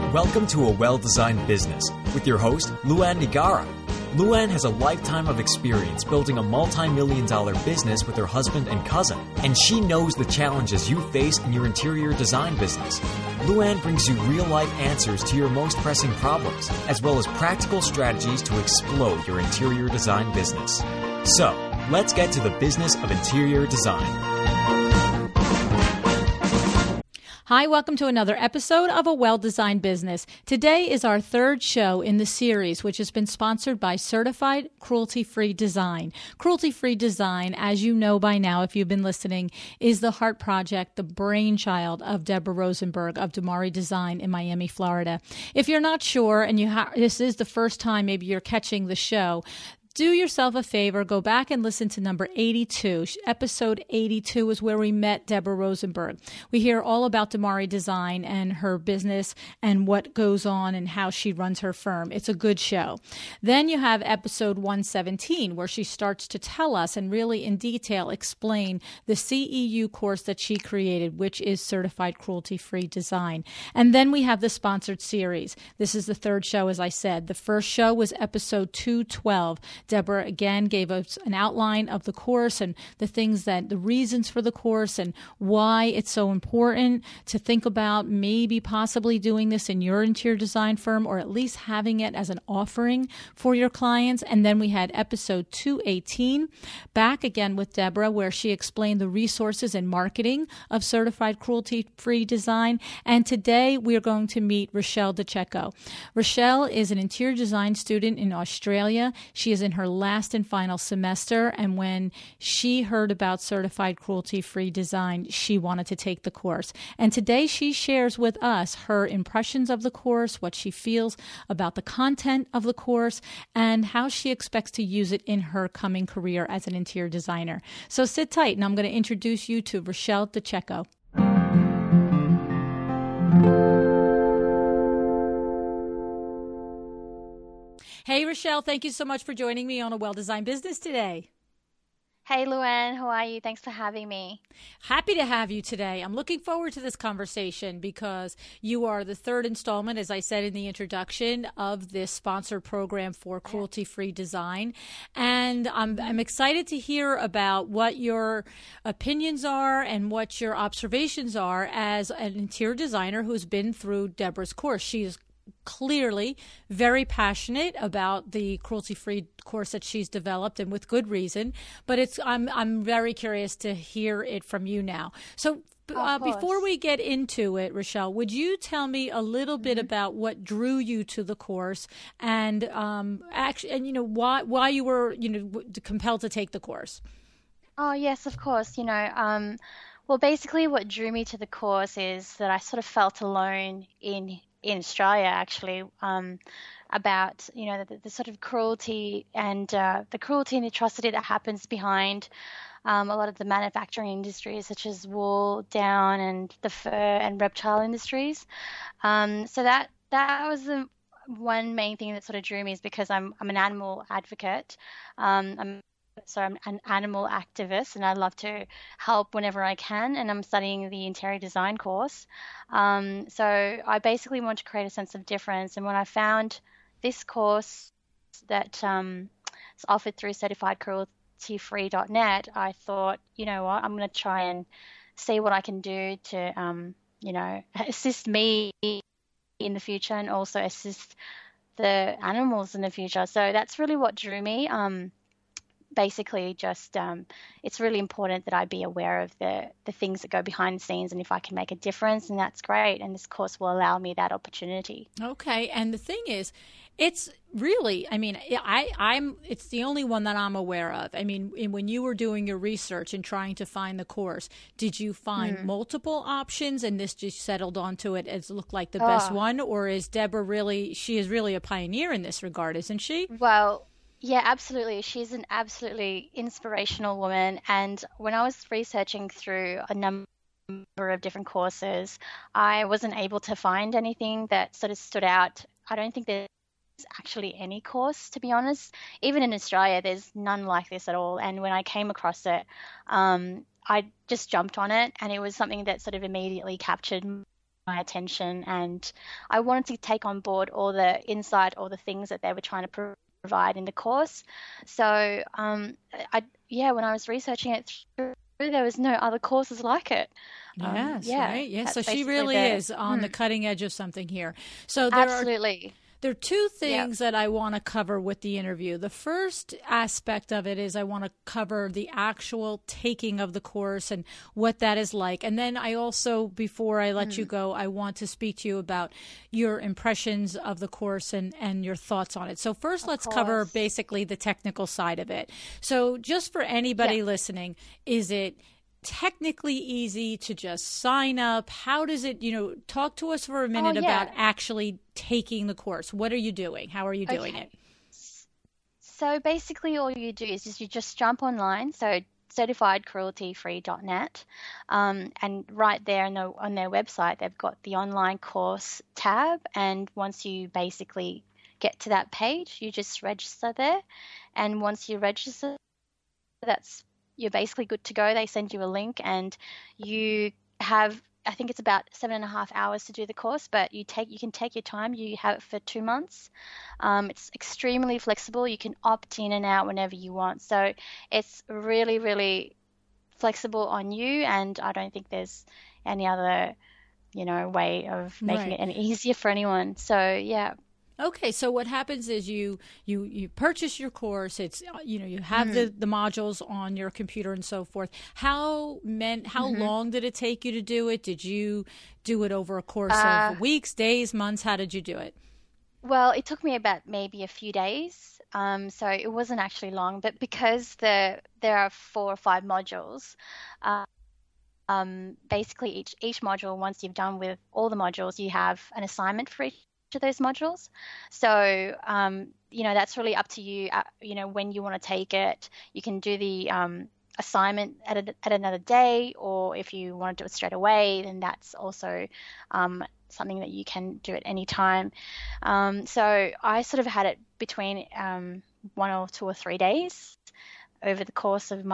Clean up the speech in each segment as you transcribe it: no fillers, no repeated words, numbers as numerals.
Welcome to A Well-Designed Business with your host, Luann Nigara. Luann has a lifetime of experience building a multi-million-dollar business with her husband and cousin, and she knows the challenges you face in your interior design business. Luann brings you real-life answers to your most pressing problems, as well as practical strategies to explode your interior design business. So, let's get to the business of interior design. Hi, welcome to another episode of A Well-Designed Business. Today is our third show in the series, which has been sponsored by Certified Cruelty-Free Design. Cruelty-Free Design, as you know by now if you've been listening, is the heart project, the brainchild of Deborah Rosenberg of Damari Design in Miami, Florida. If you're not sure and this is the first time maybe you're catching the show, do yourself a favor, go back and listen to number 82. Episode 82 is where we met Deborah Rosenberg. We hear all about Damari Design and her business and what goes on and how she runs her firm. It's a good show. Then you have episode 117, where she starts to tell us and really in detail explain the CEU course that she created, which is Certified Cruelty-Free Design. And then we have the sponsored series. This is the third show, as I said. The first show was episode 212. Deborah again gave us an outline of the course and the reasons for the course and why it's so important to think about maybe possibly doing this in your interior design firm, or at least having it as an offering for your clients. And then we had episode 218 back again with Deborah, where she explained the resources and marketing of Certified Cruelty-Free Design. And today we are going to meet Rochelle DeCecco. Rochelle is an interior design student in Australia. She is in her last and final semester, and when she heard about Certified Cruelty-Free Design, she wanted to take the course. And today she shares with us her impressions of the course, what she feels about the content of the course, and how she expects to use it in her coming career as an interior designer. So sit tight, and I'm going to introduce you to Rochelle DeCecco. Hey, Rochelle, thank you so much for joining me on A Well-Designed Business today. Hey, Luann, how are you? Thanks for having me. Happy to have you today. I'm looking forward to this conversation because you are the third installment, as I said in the introduction, of this sponsored program for Cruelty-Free Design. And I'm excited to hear about what your opinions are and what your observations are as an interior designer who's been through Deborah's course. She is clearly very passionate about the cruelty-free course that she's developed, and with good reason. But I'm very curious to hear it from you now. So before we get into it, Rochelle, would you tell me a little bit about what drew you to the course and why you were compelled to take the course? Oh yes, of course. Well, basically, what drew me to the course is that I sort of felt alone in Australia, actually, about the sort of cruelty and the cruelty and atrocity that happens behind a lot of the manufacturing industries, such as wool, down, and the fur and reptile industries. So that was the one main thing that sort of drew me, is because I'm an animal advocate. I'm an animal activist, and I love to help whenever I can, and I'm studying the interior design course. So I basically want to create a sense of difference, and when I found this course that is offered through certifiedcrueltyfree.net, I thought, you know what, I'm going to try and see what I can do to, assist me in the future and also assist the animals in the future. So that's really what drew me. Basically just it's really important that I be aware of the things that go behind the scenes, and if I can make a difference, and that's great, and this course will allow me that opportunity. Okay, and the thing is, it's really, it's the only one that I'm aware of. I mean, when you were doing your research and trying to find the course, did you find multiple options and this just settled onto it as looked like the best one? Or is Deborah she is really a pioneer in this regard, isn't she? Well, yeah, absolutely. She's an absolutely inspirational woman. And when I was researching through a number of different courses, I wasn't able to find anything that sort of stood out. I don't think there's actually any course, to be honest. Even in Australia, there's none like this at all. And when I came across it, I just jumped on it, and it was something that sort of immediately captured my attention, and I wanted to take on board all the insight, all the things that they were trying to provide in the course. So when I was researching it through, there was no other courses like it. Yes, right. Yes, so she basically really is on the cutting edge of something here. So there absolutely. There are two things that I want to cover with the interview. The first aspect of it is I want to cover the actual taking of the course and what that is like. And then I also, before I let you go, I want to speak to you about your impressions of the course and your thoughts on it. So first, let's cover basically the technical side of it. So just for anybody listening, is it technically easy to just sign up? How does it, talk to us for a minute about actually taking the course. What are you doing? How are you doing it? So basically all you do is you just jump online. So certifiedcrueltyfree.net, and right there on their website, they've got the online course tab. And once you basically get to that page, you just register there. And once you register, you're basically good to go. They send you a link, and you have, I think it's about 7.5 hours to do the course, but you can take your time. You have it for 2 months. It's extremely flexible. You can opt in and out whenever you want. So it's really, really flexible on you, and I don't think there's any other, way of making it any easier for anyone. So yeah. Okay, so what happens is you purchase your course. It's you have the modules on your computer and so forth. How long did it take you to do it? Did you do it over a course of weeks, days, months? How did you do it? Well, it took me about maybe a few days. So it wasn't actually long, but because there are 4 or 5 modules, basically each module, once you've done with all the modules, you have an assignment for each of those modules. So that's really up to you. When you want to take it, you can do the assignment at another day, or if you want to do it straight away, then that's also something that you can do at any time. So I sort of had it between 1 or 2 or 3 days over the course of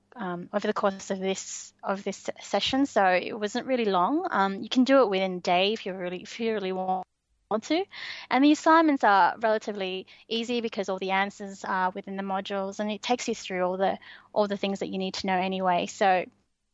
this session. So it wasn't really long. You can do it within a day if you really want to, and the assignments are relatively easy because all the answers are within the modules, and it takes you through all the things that you need to know anyway. So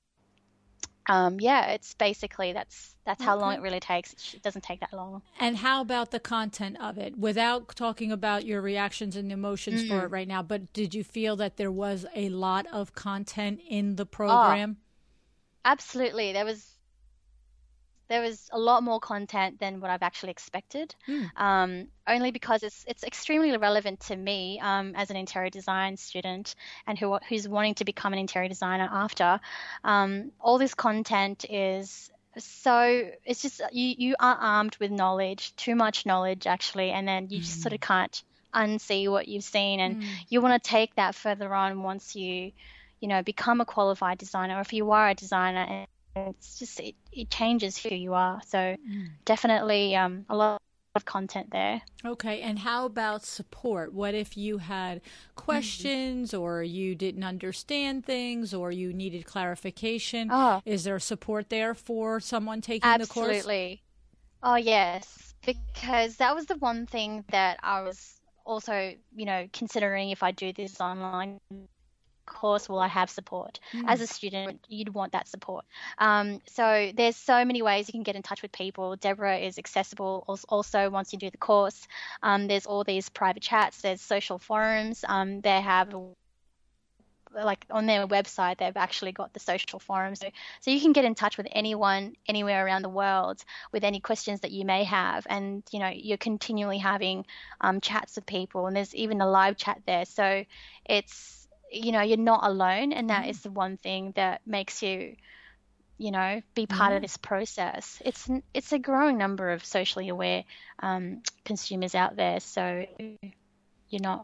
it's basically that's how long it really takes. It doesn't take that long. And how about the content of it, without talking about your reactions and emotions for it right now, but did you feel that there was a lot of content in the program? Absolutely. There was a lot more content than what I've actually expected, only because it's extremely relevant to me as an interior design student and who's wanting to become an interior designer after. All this content is it's just you are armed with knowledge, too much knowledge actually, and then you just sort of can't unsee what you've seen, and you want to take that further on once you become a qualified designer, or if you are a designer. And it's just it changes who you are. So definitely a lot of content there. Okay, and how about support? What if you had questions or you didn't understand things or you needed clarification? Is there support there for someone taking the course? Absolutely. Oh yes, because that was the one thing that I was also considering. If I do this online course, will I have support? As a student, you'd want that support. So there's so many ways you can get in touch with people. Deborah is accessible also once you do the course. There's all these private chats, there's social forums. They have, like on their website, they've actually got the social forums. So you can get in touch with anyone anywhere around the world with any questions that you may have. And, you're continually having chats with people, and there's even a live chat there. So it's, you're not alone, and that is the one thing that makes you, be part of this process. It's a growing number of socially aware consumers out there, so you're not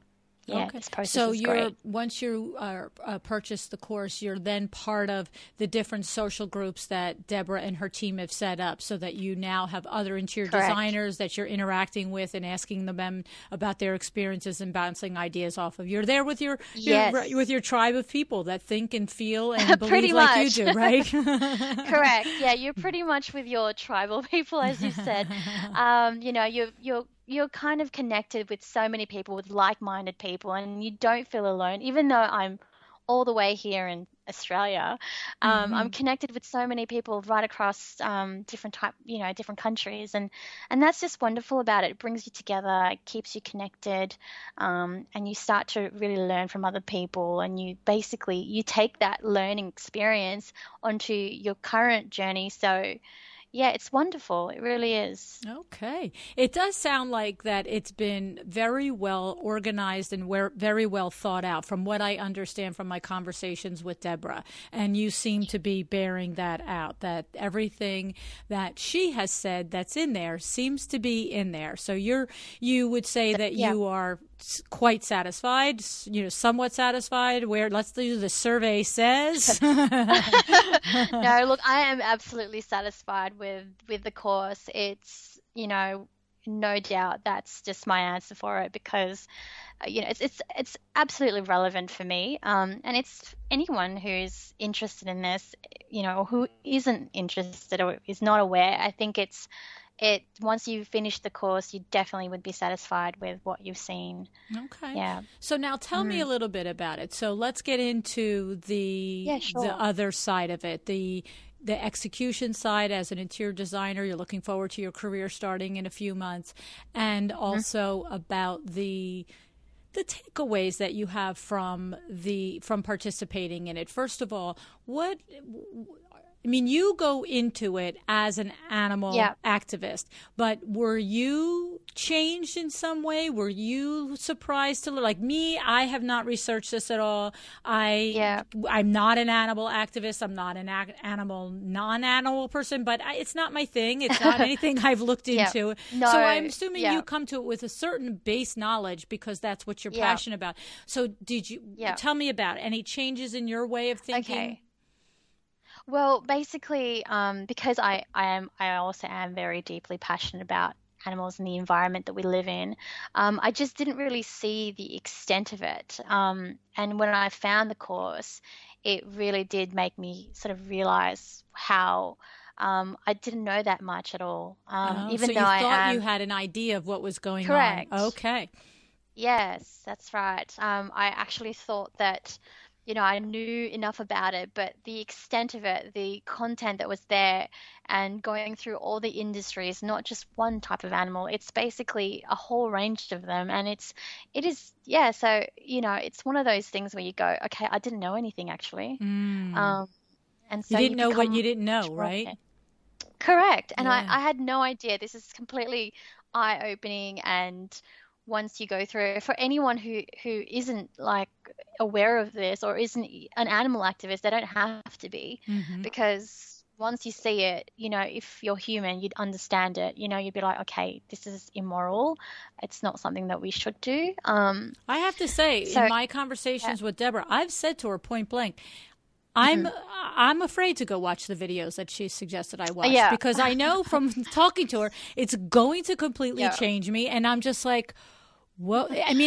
yeah, Okay. this process So is great. once you purchase the course, you're then part of the different social groups that Deborah and her team have set up, so that you now have other interior Correct. designers that you're interacting with and asking them about their experiences and bouncing ideas off of. You're there with Yes. with your tribe of people that think and feel and Pretty believe like you much. do, right? Correct. Yeah, you're pretty much with your tribal people, as you said. You're kind of connected with so many people, with like-minded people, and you don't feel alone. Even though I'm all the way here in Australia, I'm connected with so many people right across different countries, and that's just wonderful about it. It brings you together, it keeps you connected, and you start to really learn from other people, and you take that learning experience onto your current journey. So yeah, it's wonderful. It really is. Okay. It does sound like that it's been very well organized and very well thought out from what I understand from my conversations with Deborah. And you seem to be bearing that out, that everything that she has said that's in there seems to be in there. So you would say that Yeah. you are quite satisfied, somewhat satisfied, where let's do the survey says. No, look, I am absolutely satisfied with the course. It's, no doubt that's just my answer for it, because it's absolutely relevant for me, and it's anyone who's interested in this, or who isn't interested or is not aware. I think once you finish the course, you definitely would be satisfied with what you've seen. Okay. Yeah. So now tell me a little bit about it. So let's get into the other side of it, the execution side. As an interior designer, you're looking forward to your career starting in a few months, and also about the takeaways that you have from participating in it. First of all, you go into it as an animal activist, but were you changed in some way? Were you surprised to like me? I have not researched this at all. I'm not an animal activist. I'm not an non-animal person, but it's not my thing. It's not anything I've looked into. No, so I'm assuming you come to it with a certain base knowledge, because that's what you're passionate about. So did you tell me about any changes in your way of thinking? Okay. Well, basically, because I also am very deeply passionate about animals and the environment that we live in, I just didn't really see the extent of it. And when I found the course, it really did make me sort of realize how I didn't know that much at all. Even so though you I thought you had an idea of what was going Correct. on. Okay. Yes, that's right. I actually thought that, I knew enough about it, but the extent of it, the content that was there, and going through all the industries, not just one type of animal, it's basically a whole range of them. And so, it's one of those things where you go, okay, I didn't know anything actually. And so you didn't know what you didn't know, right? Correct. And I had no idea. This is completely eye-opening, and once you go through, for anyone who isn't like aware of this or isn't an animal activist, they don't have to be, because once you see it, if you're human, you'd understand it. You'd be like, okay, this is immoral. It's not something that we should do. I have to say, in my conversations with Deborah, I've said to her point blank, I'm afraid to go watch the videos that she suggested I watch, because I know from talking to her, it's going to completely change me. And I'm just like, well,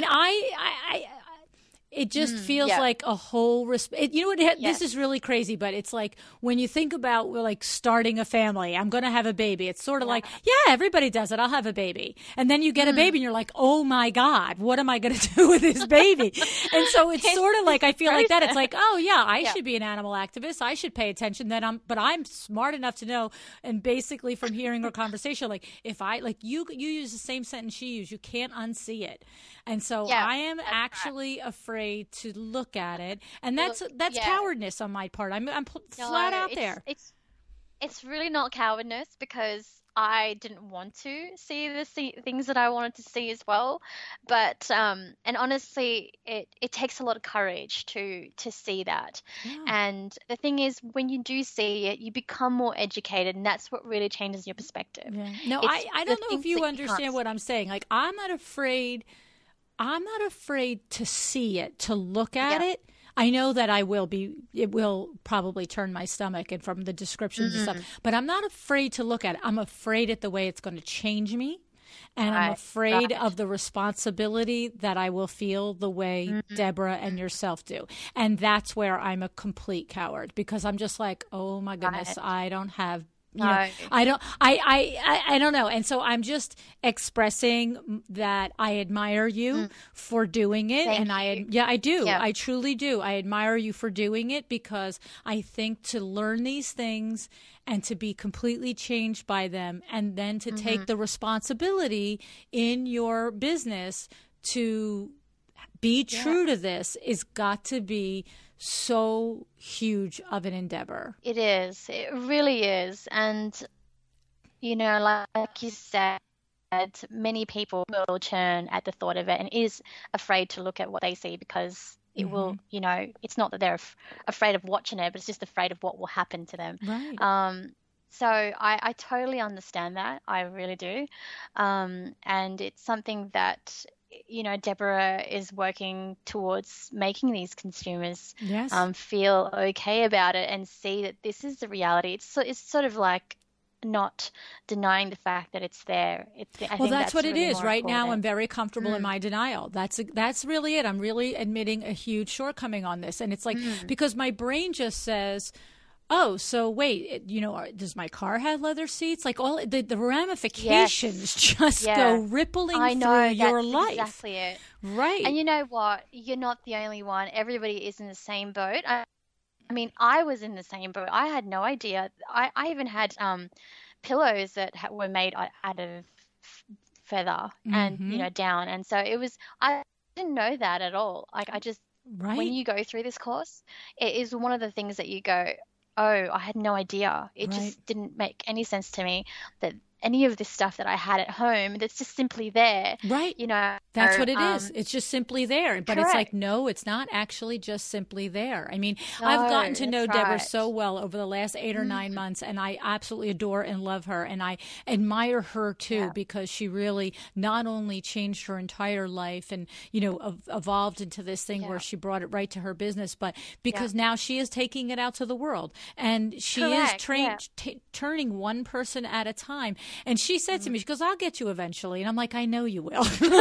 it just feels like a whole this is really crazy, but it's like when you think about like starting a family, I'm going to have a baby. It's sort of like, everybody does it. I'll have a baby. And then you get a baby and you're like, oh my God, what am I going to do with this baby? And so it's sort of like, I feel like that. It's like, oh yeah, I should be an animal activist. I should pay attention. But I'm smart enough to know. And basically from hearing her conversation, like if you use the same sentence she used, you can't unsee it. And so I am actually afraid to look at it, and that's cowardness on my part. I'm flat out there. It's really not cowardness, because I didn't want to see the things that I wanted to see as well. But and honestly, it takes a lot of courage to see that. Yeah. And the thing is, when you do see it, you become more educated, and that's what really changes your perspective. Yeah. No, I don't know if you understand what I'm saying. Like, I'm not afraid I'm not afraid to see it, to look at it. I know that it will probably turn my stomach and from the descriptions and stuff, but I'm not afraid to look at it. I'm afraid at the way it's going to change me. And I'm afraid of the responsibility that I will feel the way Deborah and yourself do. And that's where I'm a complete coward, because I'm just like, oh my goodness, I don't have, I don't know. And so I'm just expressing that I admire you for doing it. Thank and you. I do. Yeah. I truly do. I admire you for doing it, because I think to learn these things and to be completely changed by them, and then to take the responsibility in your business to be true to this, is got to be so huge of an endeavor. It is. It really is. And, like you said, many people will turn at the thought of it and is afraid to look at what they see, because it will, it's not that they're afraid of watching it, but it's just afraid of what will happen to them. Right. So I totally understand that. I really do. And it's something that, Deborah is working towards making these consumers feel okay about it and see that this is the reality. It's sort of like not denying the fact that it's there. I think that's what really it is. Right important. now, I'm very comfortable in my denial. That's really it. I'm really admitting a huge shortcoming on this. And it's like, because my brain just says, oh, so wait, does my car have leather seats? Like all the ramifications just go rippling through your life. Exactly it. Right. And you know what? You're not the only one. Everybody is in the same boat. I mean, I was in the same boat. I had no idea. I even had pillows that were made out of feather and, down. And so I didn't know that at all. Like when you go through this course, it is one of the things that you go, oh, I had no idea. It just didn't make any sense to me that any of this stuff that I had at home that's just simply there. Right. That's what it is. It's just simply there. But correct. It's like, no, it's not actually just simply there. I mean, I've gotten to know Deborah so well over the last 8 or 9 months, and I absolutely adore and love her. And I admire her too, because she really not only changed her entire life and, evolved into this thing where she brought it right to her business, but because now she is taking it out to the world. And she is turning one person at a time. And she said to me, she goes, I'll get you eventually. And I'm like, I know you will.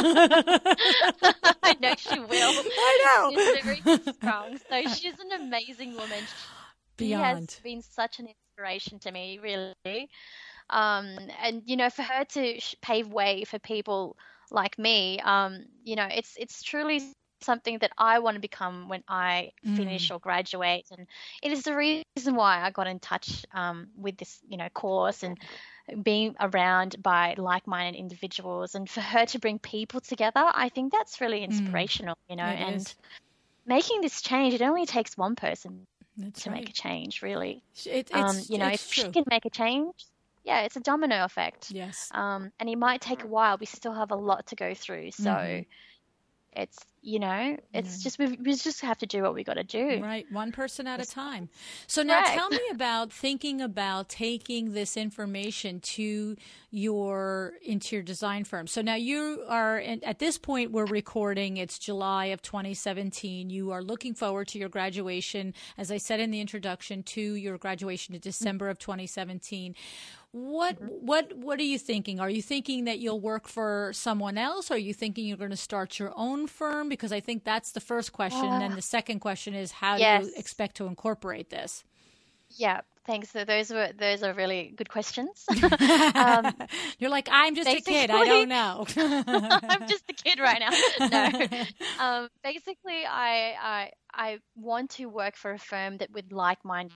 I know she will. I know. She's very strong. So she's an amazing woman. She has been such an inspiration to me, really. And, for her to pave way for people like me, it's truly something that I want to become when I finish or graduate. And it is the reason why I got in touch with this, course, and being around by like-minded individuals, and for her to bring people together, I think that's really inspirational, and making this change, it only takes one person to make a change, really. If she can make a change, it's a domino effect. Yes. And it might take a while. We still have a lot to go through. So it's, it's just, we just have to do what we got to do. Right. One person at a time. So now tell me about thinking about taking this information into your design firm. So now you are, at this point we're recording, it's July of 2017. You are looking forward to your graduation, as I said in the introduction, to your graduation in December of 2017. What are you thinking? Are you thinking that you'll work for someone else? Are you thinking you're going to start your own firm? Because I think that's the first question. And then the second question is, how do you expect to incorporate this? Yeah, thanks. So those are really good questions. You're like, I'm just a kid. I don't know. I'm just a kid right now. No. Basically, I want to work for a firm that with like-minded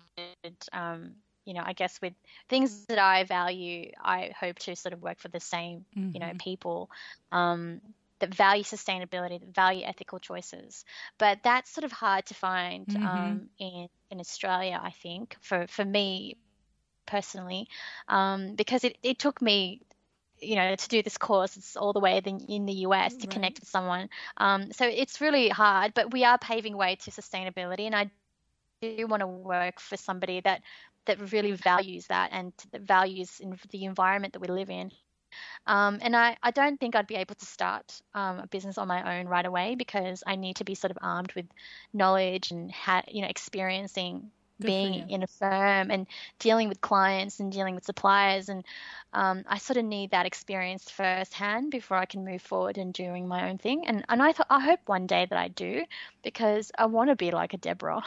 I guess with things that I value, I hope to sort of work for the same, people that value sustainability, that value ethical choices. But that's sort of hard to find in Australia, I think, for me personally, because it took me, to do this course. It's all the way in the US to connect with someone. So it's really hard, but we are paving way to sustainability, and I do want to work for somebody that really values that and that values in the environment that we live in. And I don't think I'd be able to start a business on my own right away, because I need to be sort of armed with knowledge and experiencing being in a firm and dealing with clients and dealing with suppliers. And I sort of need that experience firsthand before I can move forward and doing my own thing. And I hope one day that I do, because I want to be like a Deborah.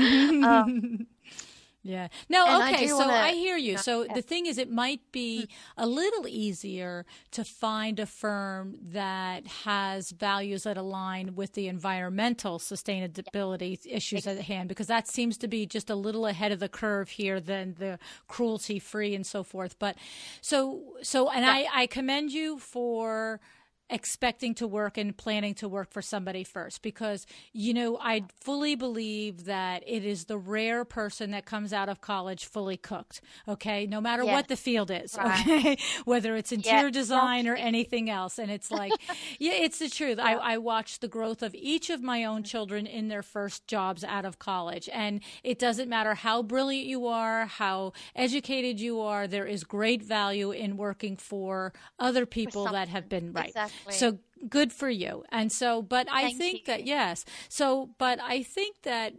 Yeah. No, okay. So I hear you. So the thing is, it might be a little easier to find a firm that has values that align with the environmental sustainability issues at hand, because that seems to be just a little ahead of the curve here than the cruelty-free and so forth. But I commend you for expecting to work and planning to work for somebody first, because, I fully believe that it is the rare person that comes out of college fully cooked, okay, no matter what the field is, okay, whether it's interior design or anything else. And it's like, it's the truth. I watched the growth of each of my own children in their first jobs out of college, and it doesn't matter how brilliant you are, how educated you are, there is great value in working for other people that have been right. Exactly. So good for you. And so, but I think that, yes. So, but I think that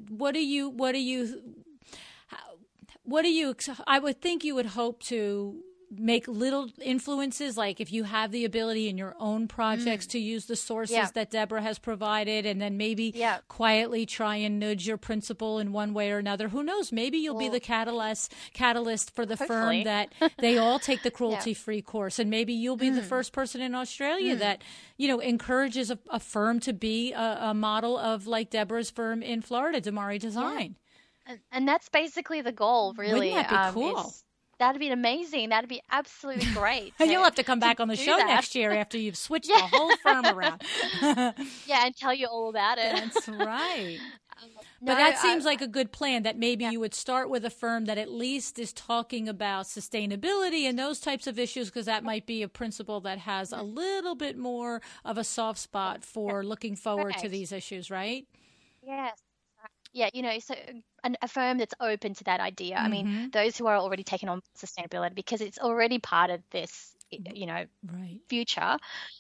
I would think you would hope to make little influences, like if you have the ability in your own projects to use the sources that Deborah has provided, and then maybe quietly try and nudge your principal in one way or another. Who knows? Maybe you'll be the catalyst for the firm that they all take the cruelty-free course, and maybe you'll be the first person in Australia that encourages a firm to be a model of like Deborah's firm in Florida, Damari Design. And that's basically the goal, really. Wouldn't that be cool? That'd be amazing. That'd be absolutely great. And you'll have to come back on the show next year after you've switched the whole firm around. And tell you all about it. That's right. But that seems like a good plan, that maybe you would start with a firm that at least is talking about sustainability and those types of issues, because that might be a principle that has a little bit more of a soft spot for looking forward to these issues, right? Yes. Yeah, so a firm that's open to that idea. I mean, those who are already taking on sustainability, because it's already part of this, future.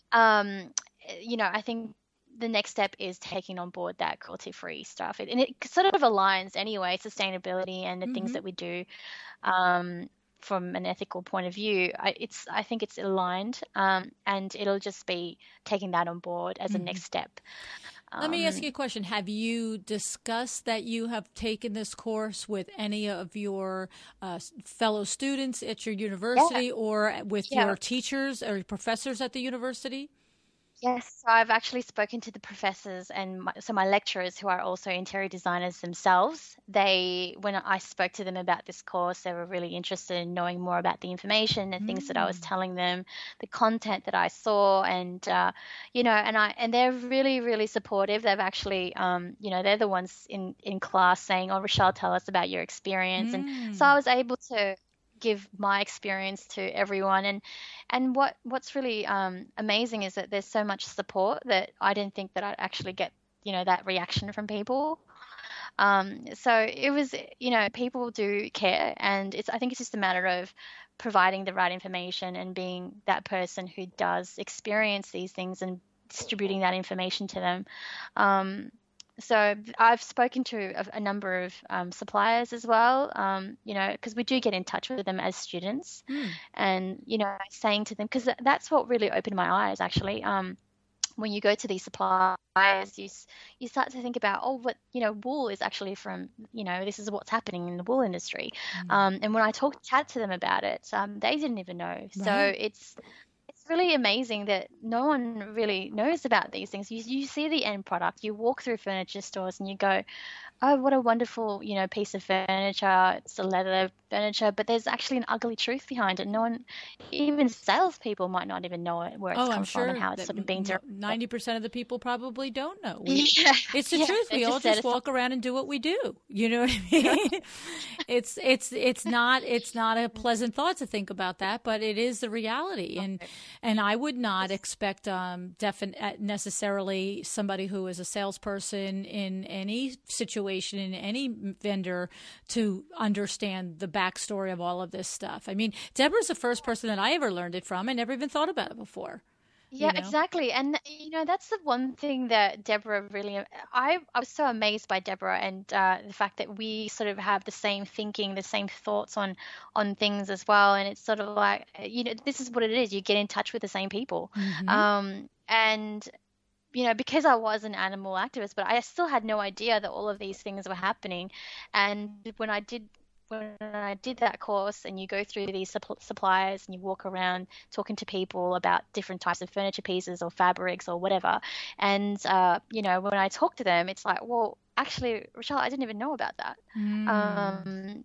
I think the next step is taking on board that cruelty-free stuff. And it sort of aligns anyway, sustainability and the things that we do from an ethical point of view. I think it's aligned, and it'll just be taking that on board as a next step. Let me ask you a question. Have you discussed that you have taken this course with any of your fellow students at your university or with your teachers or professors at the university? Yes, so I've actually spoken to the professors and my lecturers, who are also interior designers themselves. When I spoke to them about this course, they were really interested in knowing more about the information and things that I was telling them, the content that I saw, and and they're really, really supportive. They've actually, they're the ones in class saying, "Oh, Rochelle, tell us about your experience," and so I was able to give my experience to everyone. And what's really amazing is that there's so much support that I didn't think that I'd actually get, that reaction from people. So it was, people do care, and I think it's just a matter of providing the right information and being that person who does experience these things and distributing that information to them. So I've spoken to a number of suppliers as well, because we do get in touch with them as students, and, saying to them, because that's what really opened my eyes, actually. When you go to these suppliers, you start to think about, wool is actually from, this is what's happening in the wool industry. And when I chat to them about it, they didn't even know. Right. So it's really amazing that no one really knows about these things. You see the end product, you walk through furniture stores and you go, oh, what a wonderful, piece of furniture. It's a leather furniture, but there's actually an ugly truth behind it. No one, even salespeople might not even know it, where it's come from and how it's sort of being done. 90% of the people probably don't know. It's the truth. We all just walk around and do what we do. You know what I mean? It's not a pleasant thought to think about that, but it is the reality. And I would not expect necessarily somebody who is a salesperson in any situation, in any vendor, to understand the backstory of all of this stuff. I mean, Deborah's the first person that I ever learned it from. I never even thought about it before. Yeah, exactly. And that's the one thing that Deborah really, I was so amazed by Deborah and the fact that we sort of have the same thinking, the same thoughts on things as well. And it's sort of like, this is what it is. You get in touch with the same people. And because I was an animal activist, but I still had no idea that all of these things were happening. And when I did that course, and you go through these suppliers and you walk around talking to people about different types of furniture pieces or fabrics or whatever, and when I talk to them, it's like, well, actually, Rochelle, I didn't even know about that. And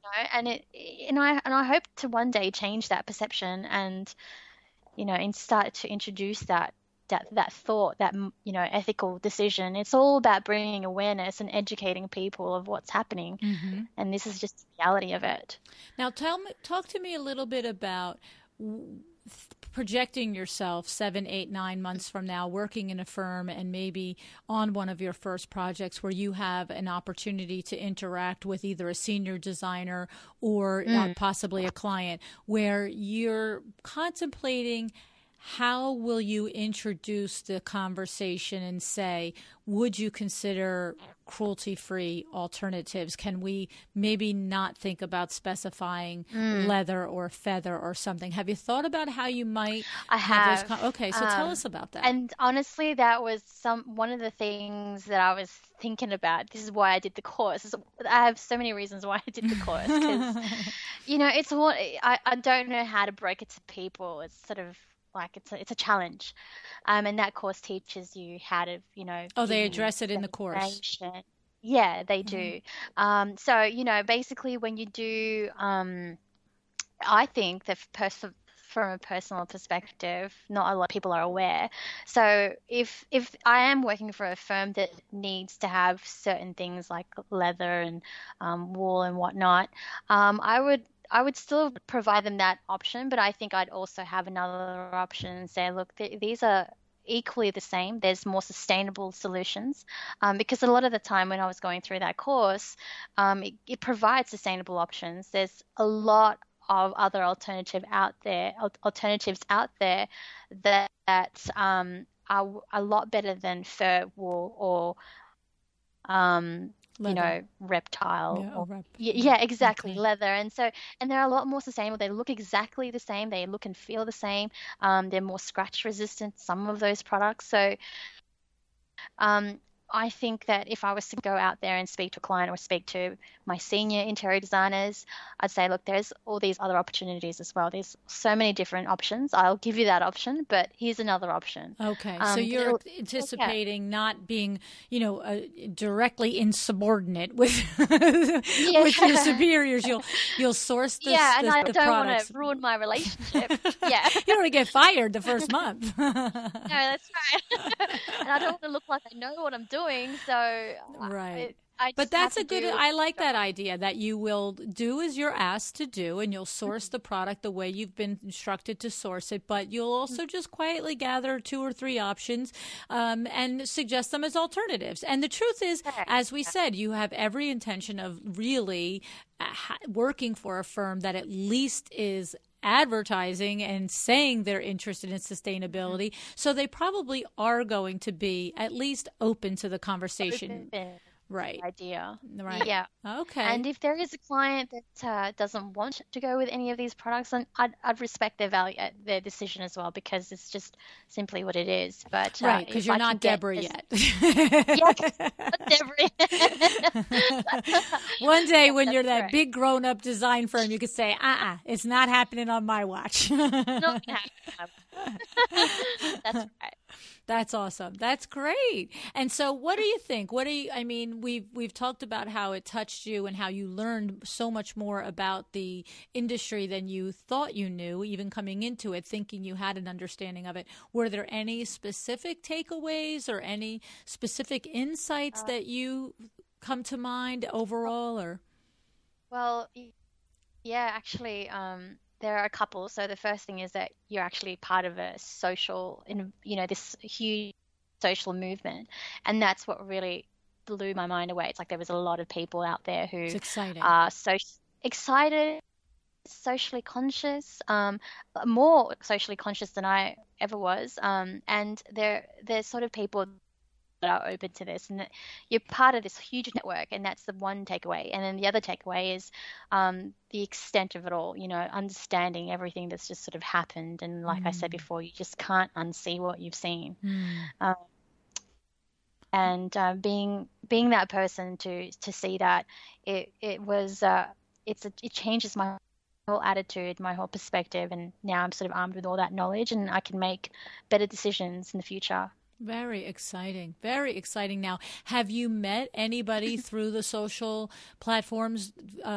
I hope to one day change that perception and start to introduce that thought, that ethical decision. It's all about bringing awareness and educating people of what's happening, and this is just the reality of it. Now, talk to me a little bit about projecting yourself 7, 8, 9 months from now, working in a firm and maybe on one of your first projects where you have an opportunity to interact with either a senior designer or possibly a client, where you're contemplating how will you introduce the conversation and say, would you consider cruelty-free alternatives? Can we maybe not think about specifying leather or feather or something? Have you thought about how you might have those okay, so tell us about that. And honestly, that was one of the things that I was thinking about. This is why I did the course. I have so many reasons why I did the course, because it's all, I don't know how to break it to people. It's sort of like it's a challenge, and that course teaches you how to they address it in the course. Yeah, they do. So basically when you do, I think that from a personal perspective, not a lot of people are aware. So if I am working for a firm that needs to have certain things like leather and wool and whatnot, I would still provide them that option, but I think I'd also have another option and say, look, these are equally the same. There's more sustainable solutions, because a lot of the time when I was going through that course, it provides sustainable options. There's a lot of other alternatives out there that are a lot better than fur, wool, or reptile. Exactly. Okay. Leather. And they're a lot more sustainable. They look exactly the same. They look and feel the same. They're more scratch resistant, some of those products. So I think that if I was to go out there and speak to a client or speak to my senior interior designers, I'd say, look, there's all these other opportunities as well. There's so many different options. I'll give you that option, but here's another option. Okay. So you're anticipating not being, directly insubordinate with with your superiors. You'll source the and I the don't products. Want to ruin my relationship. Yeah. You don't want to get fired the first month. No, that's right. And I don't want to look like I know what I'm doing. So right. But that's I like that idea that you will do as you're asked to do, and you'll source the product the way you've been instructed to source it, but you'll also just quietly gather 2 or 3 options and suggest them as alternatives. And the truth is, as we said, you have every intention of really working for a firm that at least is advertising and saying they're interested in sustainability. So they probably are going to be at least open to the conversation. Right. Idea. Right. Yeah. Okay. And if there is a client that doesn't want to go with any of these products, then I'd respect their decision as well, because it's just simply what it is. But right, because you're not Deborah yet. Yeah, not Deborah. One day when you're that big grown-up design firm, you could say, it's not happening on my watch. Not gonna happen. That's right. That's awesome. That's great. And so what do you think? We've talked about how it touched you and how you learned so much more about the industry than you thought you knew, even coming into it, thinking you had an understanding of it. Were there any specific takeaways or any specific insights that you come to mind overall? Or? Well, yeah, actually, there are a couple. So the first thing is that you're actually part of a social, this huge social movement, and that's what really blew my mind away. It's like there was a lot of people out there who It's exciting. are so excited, socially conscious, more socially conscious than I ever was, and they're sort of people that are open to this, and that you're part of this huge network, and that's the one takeaway. And then the other takeaway is the extent of it all, understanding everything that's just sort of happened. And like I said before, you just can't unsee what you've seen. And being that person to see that, it changes my whole attitude, my whole perspective, and now I'm sort of armed with all that knowledge, and I can make better decisions in the future. Very exciting. Very exciting. Now, have you met anybody through the social platforms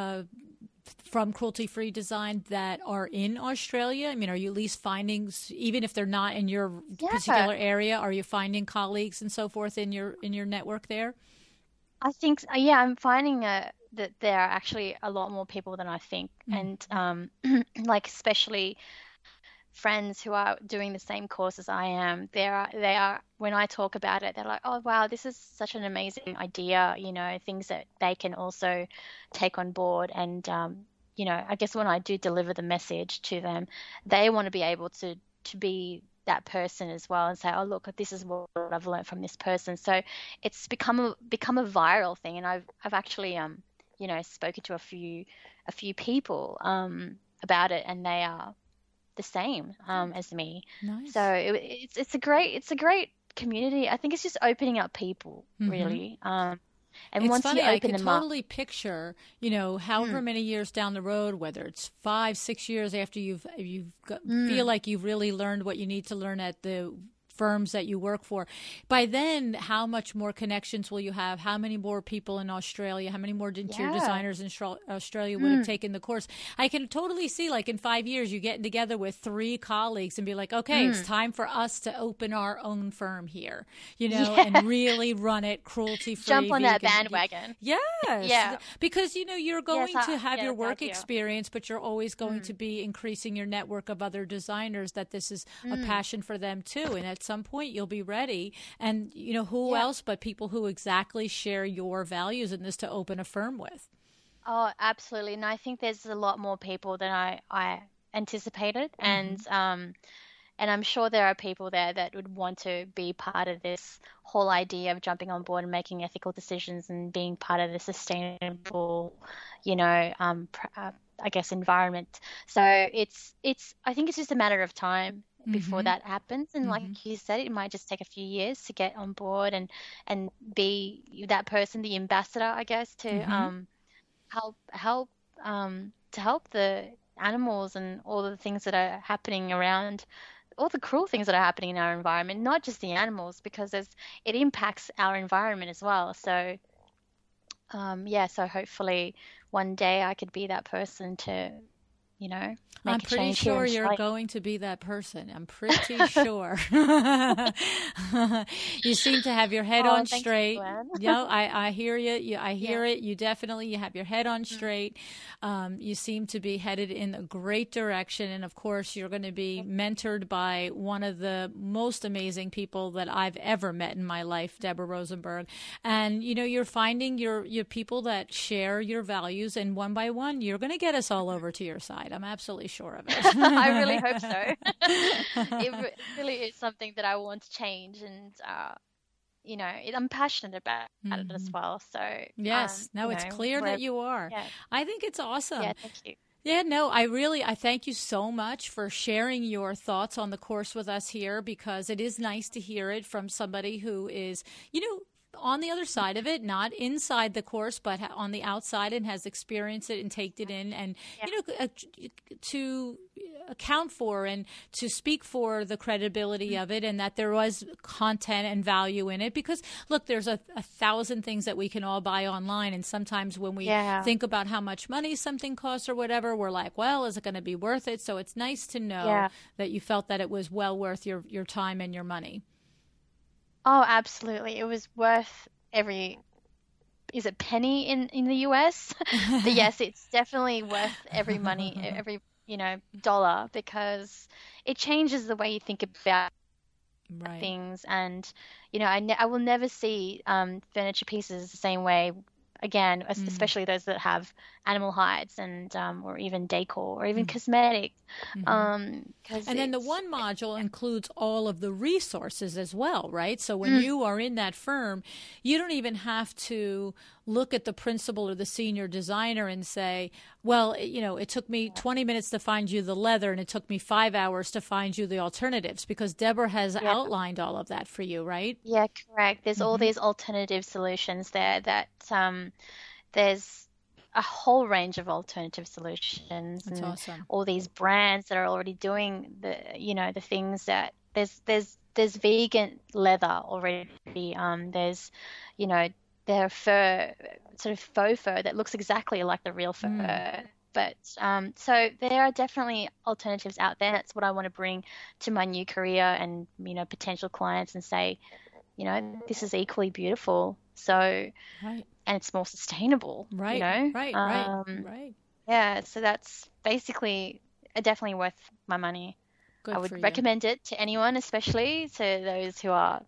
from Cruelty Free Design that are in Australia? I mean, are you at least finding, even if they're not in your particular area, are you finding colleagues and so forth in your network there? I think, yeah, I'm finding that there are actually a lot more people than I think, and like especially friends who are doing the same course as I am. They are when I talk about it, they're like, oh wow, this is such an amazing idea, things that they can also take on board. And I guess when I do deliver the message to them, they want to be able to be that person as well, and say, oh look, this is what I've learned from this person. So it's become a viral thing, and I've actually spoken to a few people about it, and they are the same as me. Nice. So it's a great community. I think it's just opening up people, really. And it's once funny, you open I can them totally up, picture, however many years down the road, whether it's 5-6 years after feel like you've really learned what you need to learn at the firms that you work for. By then, how much more connections will you have? How many more people in Australia, how many more interior designers in Australia would have taken the course? I can totally see, like, in 5 years, you getting together with 3 colleagues and be like, okay, it's time for us to open our own firm here, and really run it cruelty-free. Jump on that bandwagon. Yes. Yeah. Because, you're going to have your work idea. Experience, but you're always going to be increasing your network of other designers, that this is a passion for them too. And at some point you'll be ready, and who else but people who exactly share your values in this to open a firm with. Oh, absolutely. And I think there's a lot more people than I anticipated, and I'm sure there are people there that would want to be part of this whole idea of jumping on board and making ethical decisions and being part of the sustainable, I guess, environment. So I think it's just a matter of time before that happens, and like you said, it might just take a few years to get on board and be that person, the ambassador, I guess, to help the animals and all the things that are happening around, all the cruel things that are happening in our environment, not just the animals, because it impacts our environment as well. So so hopefully one day I could be that person to make I'm a pretty change sure here. you're going to be that person. I'm pretty sure. You seem to have your head on straight. I hear you. I hear it. You have your head on straight. You seem to be headed in a great direction. And of course, you're going to be mentored by one of the most amazing people that I've ever met in my life, Deborah Rosenberg. And, you're finding your people that share your values, and one by one, you're going to get us all over to your side. I'm absolutely sure of it. I really hope so. It really is something that I want to change, and I'm passionate about it as well. So yes, it's clear that you are. Yeah. I think it's awesome. Yeah, thank you. Yeah, no, I thank you so much for sharing your thoughts on the course with us here, because it is nice to hear it from somebody who is, on the other side of it, not inside the course, but on the outside, and has experienced it and taken it in, and to account for and to speak for the credibility of it, and that there was content and value in it. Because look, there's a thousand things that we can all buy online, and sometimes when we think about how much money something costs or whatever, we're like, well, is it going to be worth it? So it's nice to know that you felt that it was well worth your time and your money. Oh, absolutely. It was worth every penny in the US? But yes, it's definitely worth every dollar, because it changes the way you think about Right. things. And I will never see furniture pieces the same way again, especially those that have animal hides and or even decor or even cosmetics. 'Cause And then the one module includes all of the resources as well, right? So when you are in that firm, you don't even have to look at the principal or the senior designer and say, well, it took me 20 minutes to find you the leather and it took me 5 hours to find you the alternatives, because Deborah has outlined all of that for you, right? Yeah, correct. There's all these alternative solutions there that there's a whole range of alternative solutions. That's and awesome. all these brands that are already doing the things that there's vegan leather already. There's their fur, sort of faux fur that looks exactly like the real fur. But so there are definitely alternatives out there. That's what I want to bring to my new career and potential clients, and say, this is equally beautiful. So Right. and it's more sustainable. Right. Right. Right. Yeah. So that's basically definitely worth my money. Good I for would you. recommend it to anyone, especially to those who are,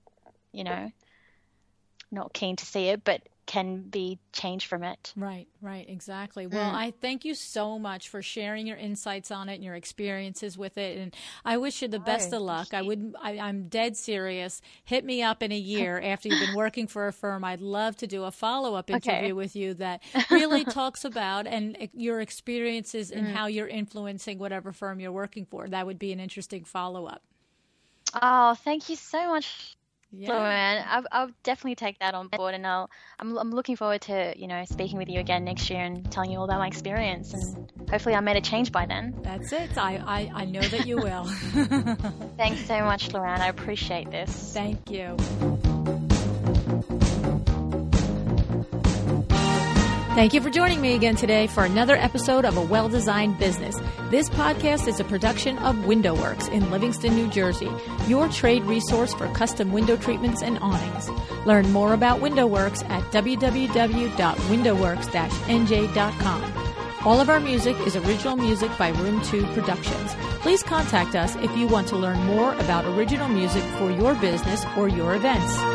not keen to see it, but can be changed from it. Right, exactly. Well, I thank you so much for sharing your insights on it and your experiences with it, and I wish you the best of luck. I'm dead serious. Hit me up in a year after you've been working for a firm. I'd love to do a follow-up interview with you that really talks about and your experiences and how you're influencing whatever firm you're working for. That would be an interesting follow-up. Oh, thank you so much. Yeah. Man, I'll definitely take that on board, and I'm looking forward to speaking with you again next year and telling you all about my experience, and hopefully I made a change by then. That's it. I know that you will. Thanks so much, Luann. I appreciate this. Thank you. Thank you for joining me again today for another episode of A Well-Designed Business. This podcast is a production of WindowWorks in Livingston, New Jersey, your trade resource for custom window treatments and awnings. Learn more about WindowWorks at www.windowworks-nj.com. All of our music is original music by Room 2 Productions. Please contact us if you want to learn more about original music for your business or your events.